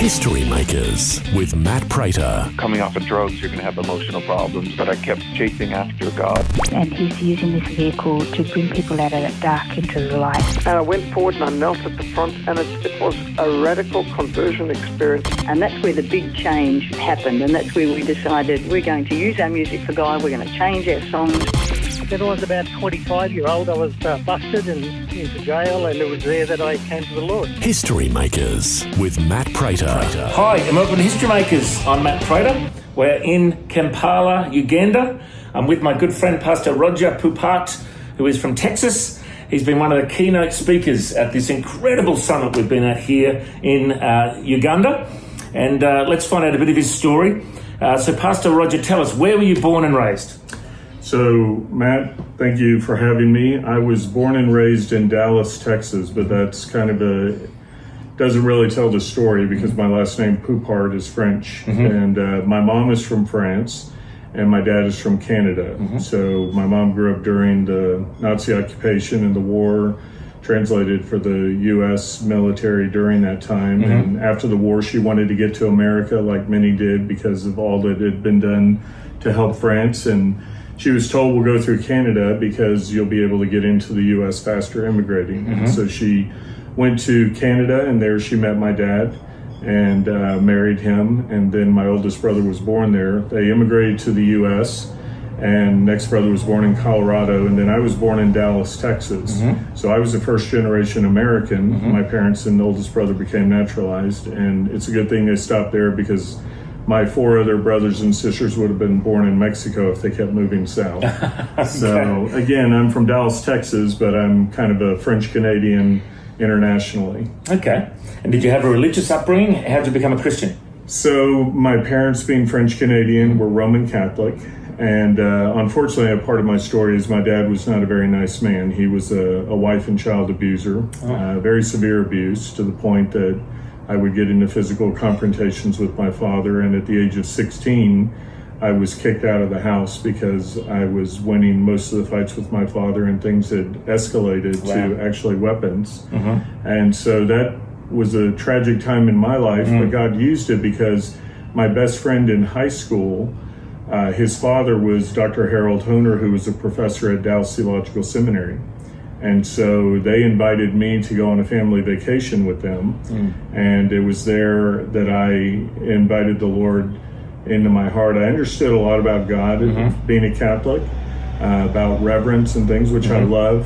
History Makers with Matt Prater. Coming off of drugs, you're going to have emotional problems, but I kept chasing after God. And he's using this vehicle to bring people out of that dark into the light. And I went forward and I knelt at the front, and it was a radical conversion experience. And that's where the big change happened, and that's where we decided we're going to use our music for God, we're going to change our songs. When I was about 25-year-old, I was busted and into jail, and it was there that I came to the Lord. History Makers with Matt Prater. Hi, and welcome to History Makers. I'm Matt Prater. We're in Kampala, Uganda. I'm with my good friend, Pastor Roger Pupart, who is from Texas. He's been one of the keynote speakers at this incredible summit we've been at here in Uganda. And let's find out a bit of his story. So, Pastor Roger, tell us, where were you born and raised? So, Matt, thank you for having me. I was born and raised in Dallas, Texas, but that's kind of doesn't really tell the story because my last name, Pupart, is French. And my mom is from France and my dad is from Canada. So my mom grew up during the Nazi occupation and the war, translated for the U.S. military during that time. And after the war, she wanted to get to America like many did because of all that had been done to help France. And she was told, we'll go through Canada because you'll be able to get into the U.S. faster immigrating. So she went to Canada, and there she met my dad and married him. And then my oldest brother was born there. They immigrated to the U.S., and next brother was born in Colorado. And then I was born in Dallas, Texas. So I was a first-generation American. My parents and the oldest brother became naturalized. And it's a good thing they stopped there because my four other brothers and sisters would have been born in Mexico if they kept moving south. Okay. So again, I'm from Dallas, Texas, but I'm kind of a French-Canadian internationally. Okay. And did you have a religious upbringing? How did you become a Christian? So my parents, being French-Canadian, were Roman Catholic. And unfortunately, a part of my story is my dad was not a very nice man. He was a wife and child abuser, very severe abuse, to the point that I would get into physical confrontations with my father, and at the age of 16, I was kicked out of the house because I was winning most of the fights with my father, and things had escalated to actually weapons. And so that was a tragic time in my life, but God used it because my best friend in high school, his father was Dr. Harold Honer, who was a professor at Dallas Theological Seminary. And so they invited me to go on a family vacation with them. And it was there that I invited the Lord into my heart. I understood a lot about God, being a Catholic, about reverence and things, which I love.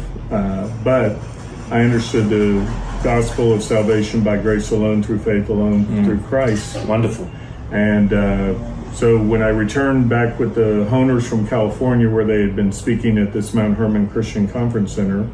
But I understood the gospel of salvation by grace alone, through faith alone, through Christ. Wonderful. And so when I returned back with the Honers from California, where they had been speaking at this Mount Hermon Christian Conference Center,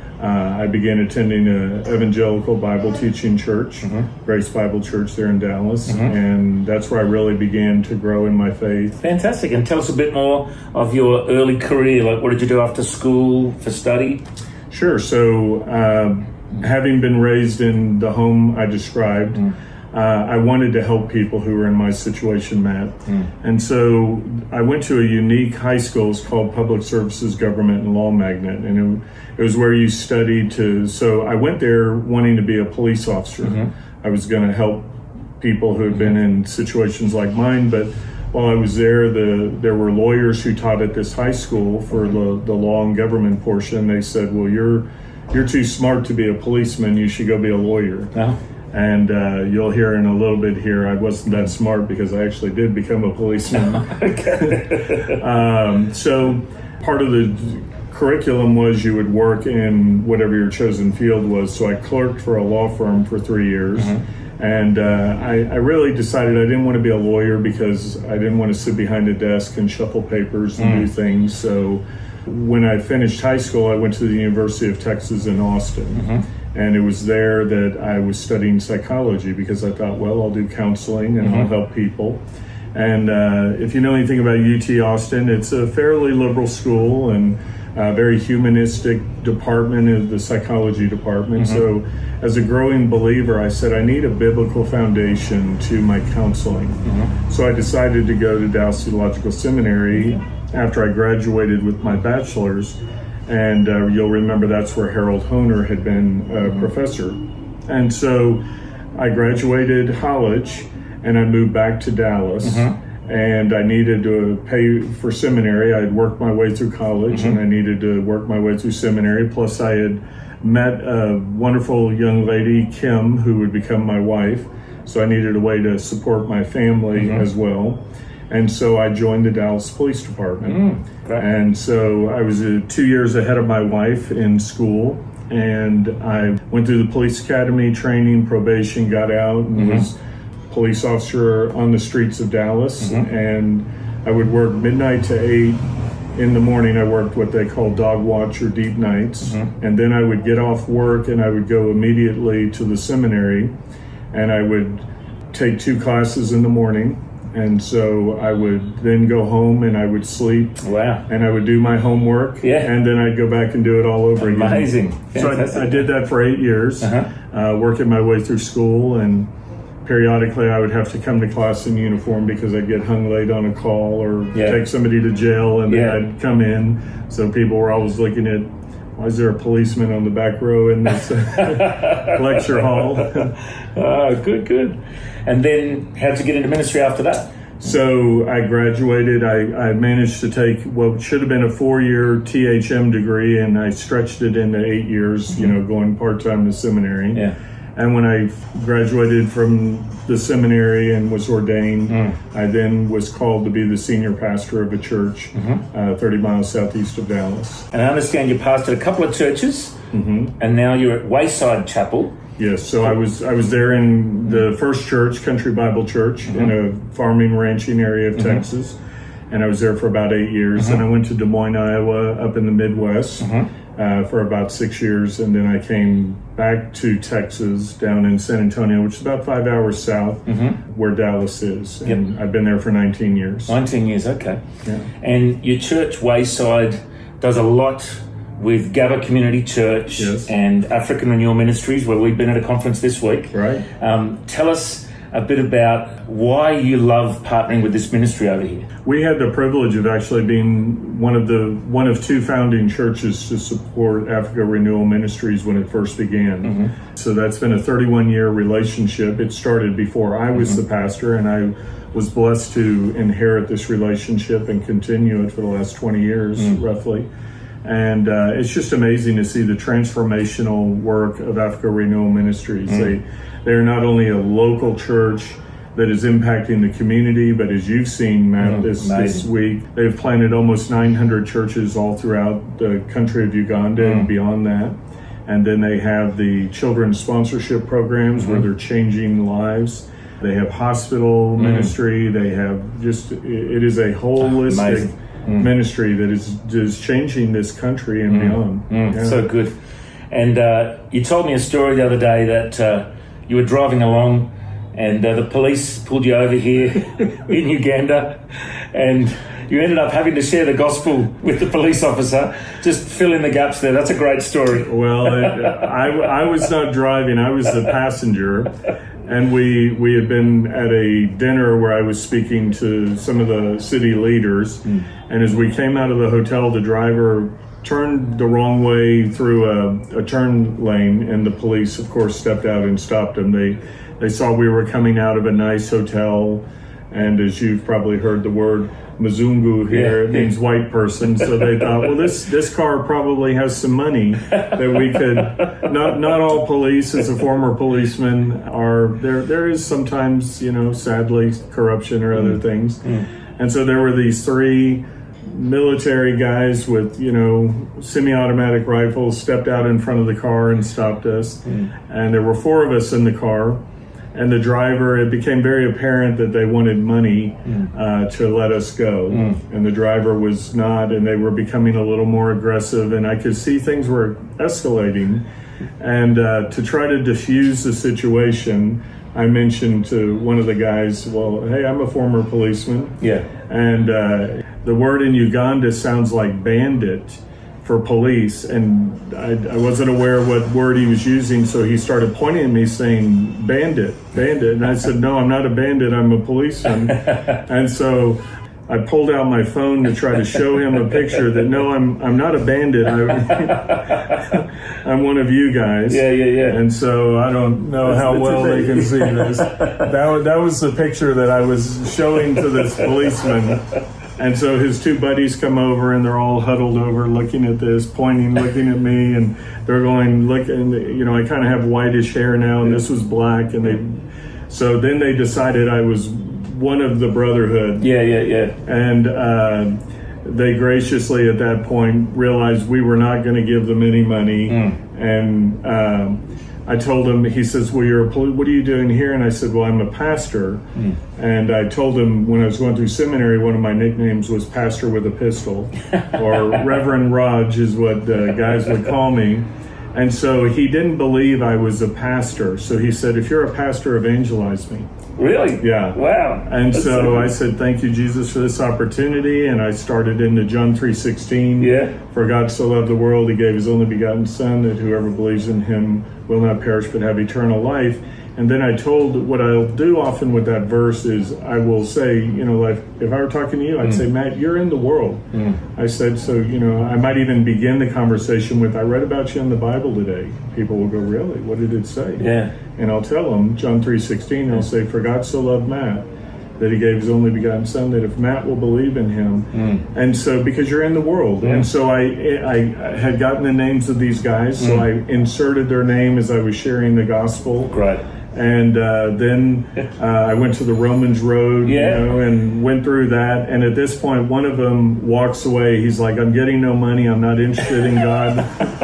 I began attending an evangelical Bible teaching church, Grace Bible Church there in Dallas, and that's where I really began to grow in my faith. Fantastic. And tell us a bit more of your early career. Like, what did you do after school for study? Sure. So having been raised in the home I described, I wanted to help people who were in my situation, Matt. And so I went to a unique high school. It's called Public Services Government and Law Magnet. And it was where you studied so I went there wanting to be a police officer. I was going to help people who had been in situations like mine. But while I was there, there were lawyers who taught at this high school for the law and government portion. They said, well, you're too smart to be a policeman. You should go be a lawyer. And you'll hear in a little bit here, I wasn't that smart because I actually did become a policeman. So part of the curriculum was you would work in whatever your chosen field was. So I clerked for a law firm for 3 years. And I really decided I didn't want to be a lawyer because I didn't want to sit behind a desk and shuffle papers and do things. So when I finished high school, I went to the University of Texas in Austin. And it was there that I was studying psychology because I thought, well, I'll do counseling and I'll help people. And if you know anything about UT Austin, it's a fairly liberal school and a very humanistic department is the psychology department. So as a growing believer, I said, I need a biblical foundation to my counseling. So I decided to go to Dallas Theological Seminary after I graduated with my bachelor's. And you'll remember that's where Harold Honer had been a professor. And so I graduated college and I moved back to Dallas. And I needed to pay for seminary. I had worked my way through college and I needed to work my way through seminary. Plus I had met a wonderful young lady, Kim, who would become my wife. So I needed a way to support my family as well. And so I joined the Dallas Police Department. And so I was 2 years ahead of my wife in school. And I went through the police academy training, probation, got out, and was police officer on the streets of Dallas. And I would work midnight to 8 in the morning. I worked what they call dog watch or deep nights. And then I would get off work and I would go immediately to the seminary and I would take 2 classes in the morning. And so I would then go home and I would sleep. Wow. And I would do my homework. And then I'd go back and do it all over again. Amazing. So I did that for 8 years, working my way through school. And periodically I would have to come to class in uniform because I'd get hung late on a call or take somebody to jail, and then I'd come in. So people were always looking at, why is there a policeman on the back row in this lecture hall? Good. And then how'd you get into ministry after that? So I graduated. I managed to take what should have been a 4-year THM degree, and I stretched it into 8 years, going part-time to seminary. And when I graduated from the seminary and was ordained, I then was called to be the senior pastor of a church 30 miles southeast of Dallas. And I understand you pastored a couple of churches, and now you're at Wayside Chapel. Yes, so I was there in the first church, Country Bible Church, in a farming, ranching area of Texas. And I was there for about 8 years. And I went to Des Moines, Iowa, up in the Midwest. For about 6 years, and then I came back to Texas, down in San Antonio, which is about 5 hours south, where Dallas is. And I've been there for 19 years. 19 years, okay. And your church, Wayside, does a lot with Gabba Community Church and African Renewal Ministries, where we've been at a conference this week. Right. Tell us a bit about why you love partnering with this ministry over here. We had the privilege of actually being one of 2 founding churches to support Africa Renewal Ministries when it first began. So that's been a 31-year relationship. It started before I was the pastor, and I was blessed to inherit this relationship and continue it for the last 20 years, roughly. And it's just amazing to see the transformational work of Africa Renewal Ministries. They're not only a local church that is impacting the community, but as you've seen, Matt, this week, they've planted almost 900 churches all throughout the country of Uganda and beyond that. And then they have the children's sponsorship programs where they're changing lives. They have hospital ministry. They have it is a holistic ministry that is changing this country and beyond. So good. And you told me a story the other day that you were driving along and the police pulled you over here in Uganda, and you ended up having to share the gospel with the police officer. Just fill in the gaps there. That's a great story. Well, I was not driving. I was the passenger. And we had been at a dinner where I was speaking to some of the city leaders. And as we came out of the hotel, the driver turned the wrong way through a turn lane, and the police, of course, stepped out and stopped him. They saw we were coming out of a nice hotel, and as you've probably heard the word Mzungu here, it means white person. So they thought, well, this car probably has some money that we could. Not all police, as a former policeman, are there. There is sometimes, sadly, corruption or other things, and so there were these 3 military guys with, semi-automatic rifles stepped out in front of the car and stopped us, and there were 4 of us in the car. And the driver, it became very apparent that they wanted money to let us go. And the driver was not, and they were becoming a little more aggressive, and I could see things were escalating. And to try to diffuse the situation, I mentioned to one of the guys, well, hey, I'm a former policeman. And the word in Uganda sounds like bandit for police, and I wasn't aware what word he was using, so he started pointing at me saying, bandit. And I said, no, I'm not a bandit, I'm a policeman. And so I pulled out my phone to try to show him a picture that, no, I'm not a bandit. I'm one of you guys. Yeah. And so I don't know how well they can see this. That was the picture that I was showing to this policeman. And so his two buddies come over, and they're all huddled over looking at this, pointing, looking at me, and they're going, look, and I kind of have whitish hair now, and this was black, and so then they decided I was one of the Brotherhood. Yeah. And they graciously at that point realized we were not going to give them any money. And I told him, he says, well, what are you doing here? And I said, well, I'm a pastor. And I told him when I was going through seminary, one of my nicknames was Pastor with a Pistol, or Reverend Raj is what guys would call me. And so he didn't believe I was a pastor. So he said, if you're a pastor, evangelize me. Really? Yeah. Wow. And so I said, thank you, Jesus, for this opportunity. And I started into John 3:16. Yeah. For God so loved the world, he gave his only begotten Son, that whoever believes in him will not perish but have eternal life. And then I told, what I'll do often with that verse is I will say, like if I were talking to you, I'd say, Matt, you're in the world. I said, so, I might even begin the conversation with, I read about you in the Bible today. People will go, really? What did it say? Yeah. And I'll tell them, John 3:16, I'll say, for God so loved Matt, that he gave his only begotten Son, that if Matt will believe in him. And so, because you're in the world. And so I had gotten the names of these guys, so I inserted their name as I was sharing the gospel. Right. And then I went to the Romans Road, and went through that. And at this point, one of them walks away. He's like, I'm getting no money. I'm not interested in God.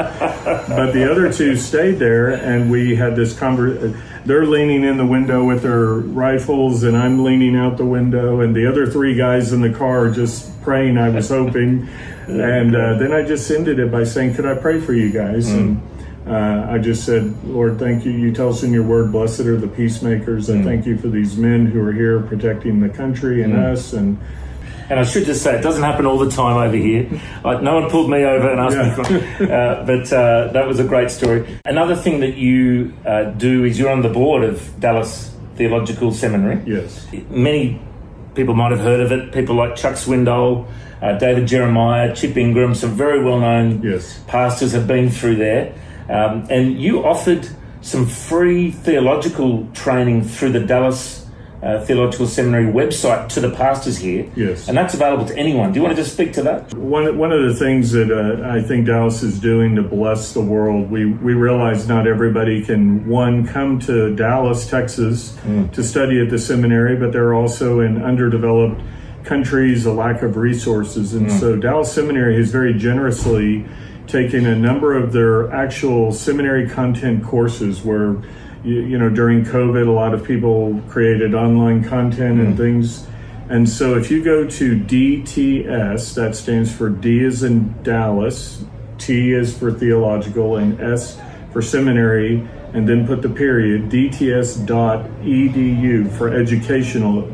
But the other two stayed there, and we had this conversation. They're leaning in the window with their rifles, and I'm leaning out the window. And the other three guys in the car just praying, I was hoping. And then I just ended it by saying, could I pray for you guys? And I just said, Lord, thank you. You tell us in your word, blessed are the peacemakers. I thank you for these men who are here protecting the country and us. And I should just say, it doesn't happen all the time over here. No one pulled me over and asked me for but that was a great story. Another thing that you do is you're on the board of Dallas Theological Seminary. Yes. Many people might have heard of it. People like Chuck Swindoll, David Jeremiah, Chip Ingram, some very well-known pastors have been through there. And you offered some free theological training through the Dallas Theological Seminary website to the pastors here. Yes. And that's available to anyone. Do you want to just speak to that? One of the things that I think Dallas is doing to bless the world, we realize not everybody can, come to Dallas, Texas to study at the seminary, but they're also in underdeveloped countries, a lack of resources. And so Dallas Seminary has very generously taken a number of their actual seminary content courses where, during COVID, a lot of people created online content and things. And so if you go to DTS, that stands for D as in Dallas, T is for theological, and S for seminary, and then put the period, dts.edu for educational,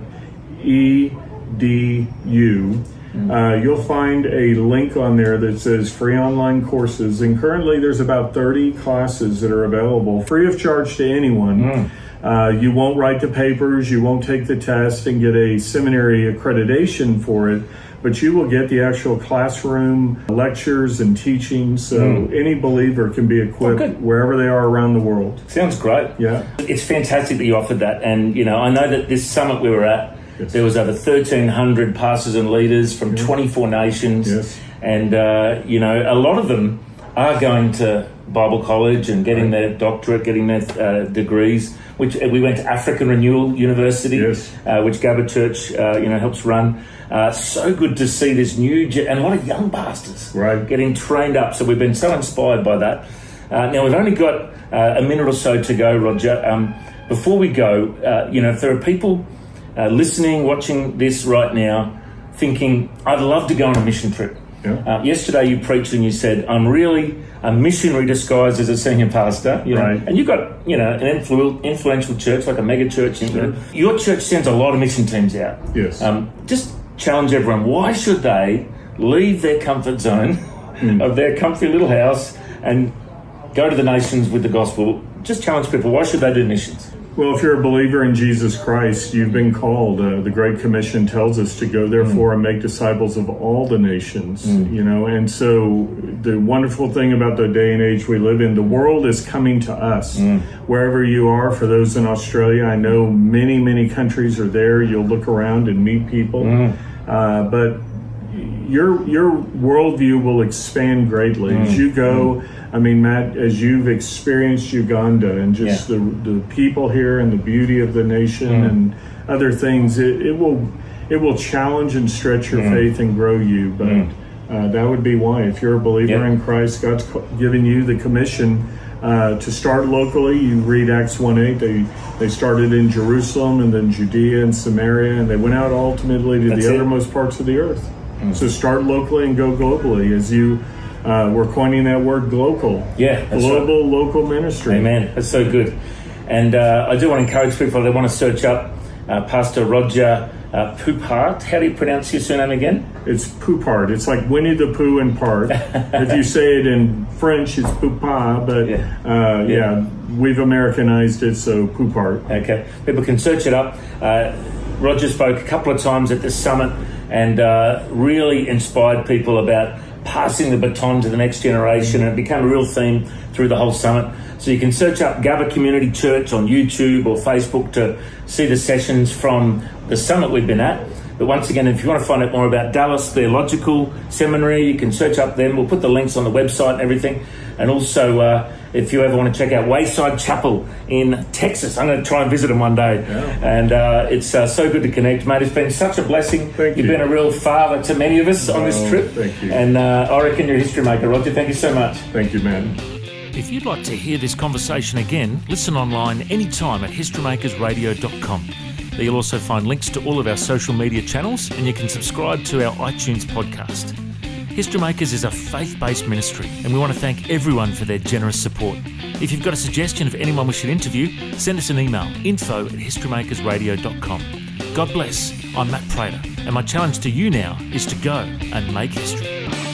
EDU. You'll find a link on there that says free online courses, and currently there's about 30 classes that are available free of charge to anyone. You won't write the papers, you won't take the test and get a seminary accreditation for it, but you will get the actual classroom lectures and teaching, so any believer can be equipped wherever they are around the world. Sounds great. Yeah. It's fantastic that you offered that, and I know that this summit we were at, there was over 1,300 pastors and leaders from 24 nations. And, a lot of them are going to Bible college and getting their doctorate, getting their degrees, which we went to African Renewal University, which Gabba Church, helps run. So good to see this new, and a lot of young pastors getting trained up. So we've been so inspired by that. Now, we've only got a minute or so to go, Roger. Before we go, if there are people listening, watching this right now, thinking, I'd love to go on a mission trip. Yesterday you preached and you said, I'm really a missionary disguised as a senior pastor. And you've got, an influential church, like a mega church. Your church sends a lot of mission teams out. Just challenge everyone. Why should they leave their comfort zone of their comfy little house and go to the nations with the gospel? Just challenge people. Why should they do missions? Well, if you're a believer in Jesus Christ, you've been called. The Great Commission tells us to go, therefore, and make disciples of all the nations. And so the wonderful thing about the day and age we live in, the world is coming to us. Wherever you are, for those in Australia, I know many, many countries are there. You'll look around and meet people. But your worldview will expand greatly as you go. I mean, Matt, as you've experienced Uganda and just the people here and the beauty of the nation and other things, it will challenge and stretch your faith and grow you. But that would be why, if you're a believer in Christ, God's given you the commission to start locally. You read Acts 1:8. They started in Jerusalem and then Judea and Samaria, and they went out ultimately to the uttermost parts of the earth. So start locally and go globally, as you we're coining that word global. Global, local ministry. Amen. That's so good. And I do want to encourage people that want to search up Pastor Roger Poupart. How do you pronounce your surname again? It's Poupart. It's like Winnie the Pooh in part. If you say it in French, it's Poupart, but we've Americanized it, so Poupart. Okay. People can search it up. Roger spoke a couple of times at this summit and really inspired people about passing the baton to the next generation, and it became a real theme through the whole summit. So you can search up Gather Community Church on YouTube or Facebook to see the sessions from the summit we've been at. But once again, if you want to find out more about Dallas Theological Seminary, you can search up them. We'll put the links on the website and everything. And also, if you ever want to check out Wayside Chapel in Texas, I'm going to try and visit them one day. And it's so good to connect, mate. It's been such a blessing. You've been a real father to many of us on this trip. Thank you. And I reckon you're a history maker, Roger. Thank you so much. Thank you, man. If you'd like to hear this conversation again, listen online anytime at historymakersradio.com. There you'll also find links to all of our social media channels, and you can subscribe to our iTunes podcast. History Makers is a faith-based ministry, and we want to thank everyone for their generous support. If you've got a suggestion of anyone we should interview, send us an email, info@historymakersradio.com. God bless. I'm Matt Prater, and my challenge to you now is to go and make history.